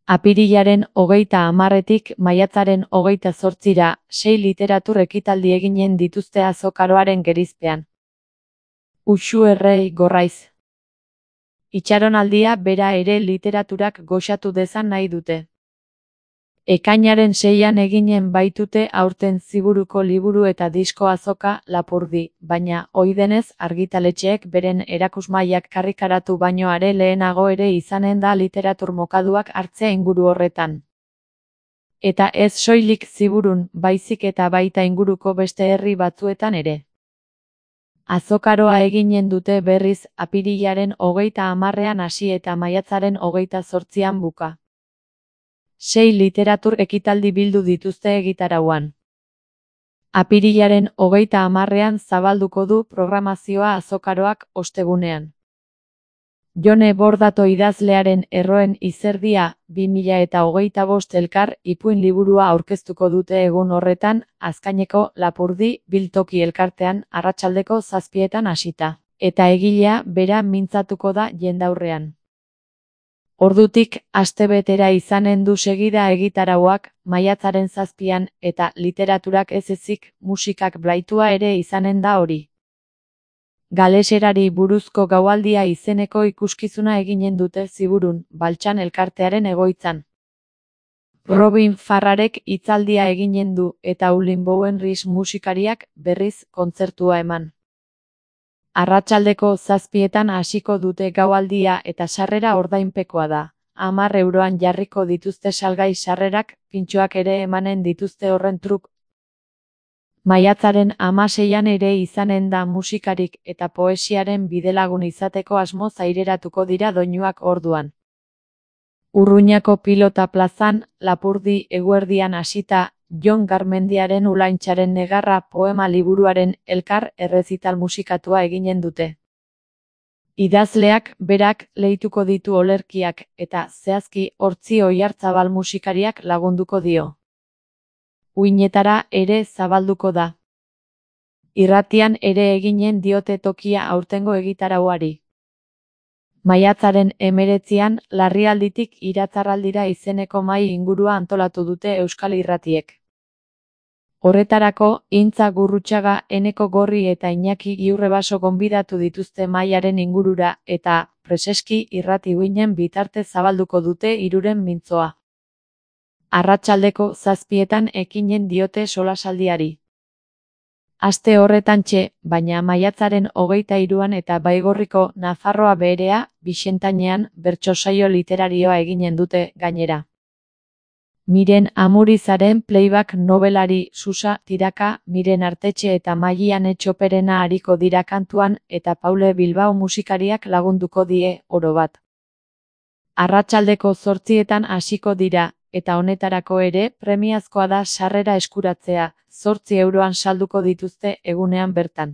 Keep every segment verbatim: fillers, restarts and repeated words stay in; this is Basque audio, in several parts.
Apirilaren hogeita hamarretik maiatzaren hogeita zortzira, sei literatur ekitaldi eginen dituzte Azokaroaren gerizpean. Uxu errei gorraiz. Itxaronaldia bera ere literaturak goxatu dezan nahi dute. Ekainaren seian eginen baitute aurten Ziburuko liburu eta disko azoka Lapurdi, baina ohidenez argitaletxeek beren erakusmaiak karrikaratu baino are lehenago ere izanen da literatur mokaduak hartzea inguru horretan. Eta ez soilik Ziburun, baizik eta baita inguruko beste herri batzuetan ere. Azokaroa eginen dute berriz apirilaren hogeita hamarrean hasi eta maiatzaren hogeita zortzian buka. Sei literatur ekitaldi bildu dituzte egitarauan. Apirilaren hogeita hamarrean zabalduko du programazioa Azokaroak ostegunean. Jone Bordato idazlearen Erroen izerdia, bi mila eta hogeita bost elkar ipuin liburua aurkeztuko dute egun horretan, Azkaineko Lapurdi biltoki elkartean arratsaldeko zazpietan hasita, eta egilea bera mintzatuko da jendaurrean. Ordutik, astebetera izanen du segida egitarauak, maiatzaren zazpian, eta literaturak ez ezik, musikak blaitua ere izanen da hori. Galeserari buruzko gaualdia izeneko ikuskizuna eginen dute Ziburun, Baltsan elkartearen egoitzan. Robin Farrarek hitzaldia eginen du, eta Ulin Bowenries musikariak berriz kontzertua eman. Arratsaldeko zazpietan hasiko dute gaualdia eta sarrera ordainpekoa da. Hamar euroan jarriko dituzte salgai sarrerak, pintxoak ere emanen dituzte horren truk. Maiatzaren hamaseian ere izanen da musikarik eta poesiaren bidelagun izateko asmoz aireratuko dira doinuak orduan. Urruñako Pilota plazan, Lapurdi eguerdian hasita, Jon Garmendiaren Ulaintxaren negarra poema liburuaren elkar errezital musikatua eginen dute. Idazleak berak lehituko ditu olerkiak eta zehazki Hortzi Oiartzabal musikariak lagunduko dio. Uinetara ere zabalduko da. Irratian ere eginen diote tokia aurtengo egitarauari. Maiatzaren hemeretzian Larrialditik Iratzarraldira izeneko mahai ingurua antolatu dute Euskal Irratiek. Horretarako, Intza Gurrutxaga, Eneko Gorri eta Iñaki Giurrebaso gonbidatu dituzte mahaiaren ingurura, eta, preseski irrati uinen bitarte zabalduko dute hiruren mintzoa. Arratsaldeko zazpietan ekinen diote solasaldiari. Aste horretantxe, baina maiatzaren hogeita hiruan eta Baigorriko Nafarroa Beherea, Bixentainean, bertso saio literarioa eginen dute gainera. Miren Amurizaren playback nobelari Susa Tiraka, Miren Artetxe eta Maian Etxoperena ariko dira kantuan eta Paule Bilbao musikariak lagunduko die, oro bat. Arratsaldeko zortzietan hasiko dira, eta honetarako ere premiazkoa da sarrera eskuratzea, zortzi euroan salduko dituzte egunean bertan.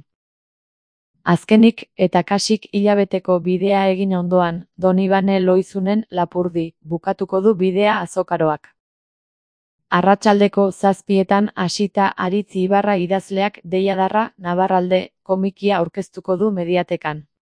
Azkenik eta kasik hilabeteko bidea egin ondoan, Donibane Loizunen Lapurdi, bukatuko du bidea Azokaroak. Arratsaldeko zazpietan hasita Aritz Ibarra idazleak Deiadarra Nabarralde komikia aurkeztuko du Mediatekan.